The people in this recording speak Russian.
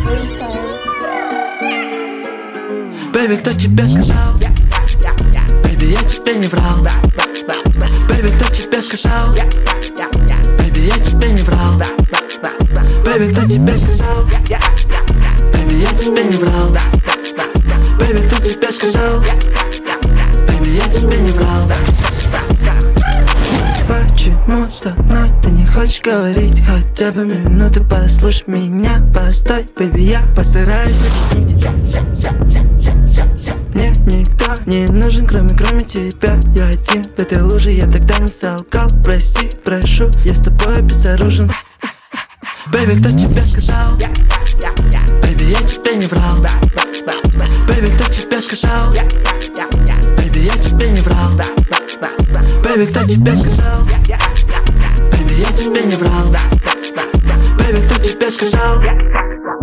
Бэйби, кто тебе сказал? Бэйби, я тебе не врал. Бэйби, кто тебе сказал? Бэйби, я тебе не врал. Бэйби, кто тебе сказал? Бэйби, я тебе не врал. Бэйби, кто тебе сказал? Бэйби, я тебе не врал. Почему со мной ты не хочешь говорить? Хотя бы минуту послушай меня. Постой, бэйби, я постараюсь объяснить. Мне никто не нужен, кроме тебя. Я один в этой луже, я тогда не солгал. Прости, прошу, я с тобой безоружен. Бэйби, кто тебе сказал? Бэйби, я тебе не врал. Бэйби, кто тебе сказал? Бэйби, я тебе не врал. Бэйби, кто тебе сказал? Бэйби, я тебе не врал. Бэйби, кто тебе сказал?